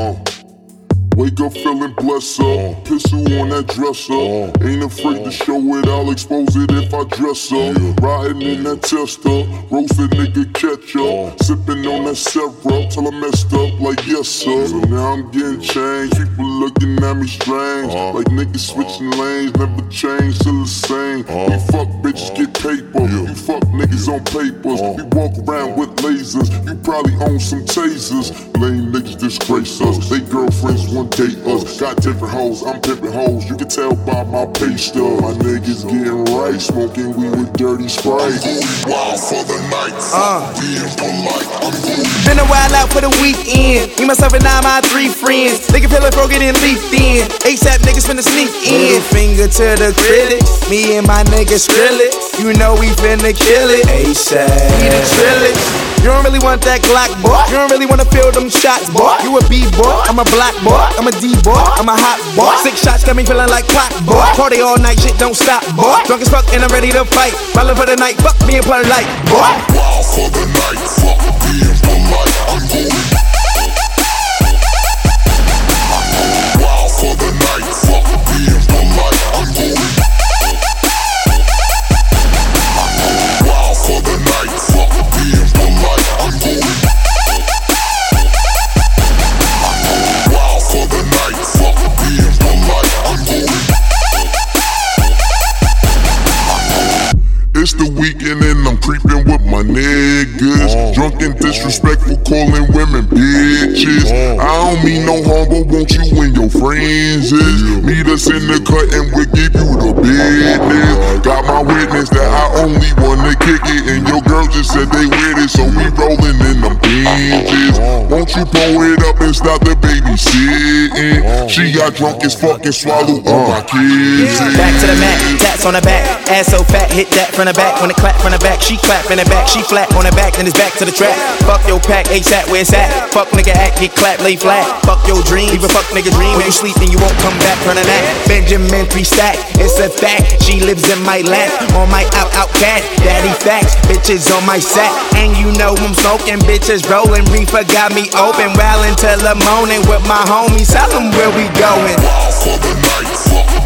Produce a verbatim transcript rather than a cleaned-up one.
Uh. Wake up feeling blessed up, pistol on that dresser. Ain't afraid to show it, I'll expose it if I dress up. Riding in that tester, roasted nigga catch up. Sipping on that syrup till I messed up like yes sir. So now I'm getting changed, people looking at me strange. Like niggas switching lanes, never change, still the same. We fuck bitches get paper, you fuck niggas on papers. We walk around with lasers, you probably own some tasers. Lame niggas disgrace us, they girlfriends want date us. Got different hoes, I'm pimping hoes. You can tell by my pay stub. My niggas getting right, smoking weed with dirty Sprite. I'm going wild for the night. Uh. Being polite, I'm going. Been a while out for the weekend. Me, myself, and I, my three friends. Nigga feeling broken and leaked in. ASAP niggas finna sneak in. Middle finger to the critics. Me and my niggas skrill it. You know we finna kill it. ASAP. We the trillers. You don't really want that Glock, boy. You don't really wanna feel them shots, boy. You a B-boy, I'm a black boy. I'm a D-boy, I'm a hot boy. Six shots got me feeling like clock, boy. Party all night, shit don't stop, boy. Drunk as fuck and I'm ready to fight. Ballin' for the night, fuck me and play light, boy. Wild for the night, fuck being polite. I'm going. Wild for the night, fuck being polite. I'm going. Wild for the night, fuck being polite. I'm going. Wild for the night, fuck being polite. I'm going. It's the weekend and I'm creeping with my niggas. uh, Drunk and disrespectful, calling women bitches. uh, I don't mean no harm, but won't you and your friends is? Yeah. Meet us in the cut and we'll give you the business. Got my witness that I only wanna kick it, and your girl just said they with it, so we rolling in them binges. uh, Won't you pull it up and stop the babysitting? uh, She got drunk as fuck and swallowed all my kids. Yeah. Back to the mat, tats on the back. Ass so fat, hit that from the back. When it clap from the back, she clap in the back. She flat on the back, then it's back to the track. Fuck your pack, ASAP where it's at. Fuck nigga act, get clap, lay flat. Fuck your dream, leave a fuck nigga dream. When you sleep and you won't come back from the nap. Benjamin three stack, it's a fact. She lives in my lap, on my out out cat. Daddy facts, bitches on my sack. And you know I'm smoking, bitches rolling. Reefer got me open, wildin' till the morning with my homies. Tell them where we going. Wild for the night, fuck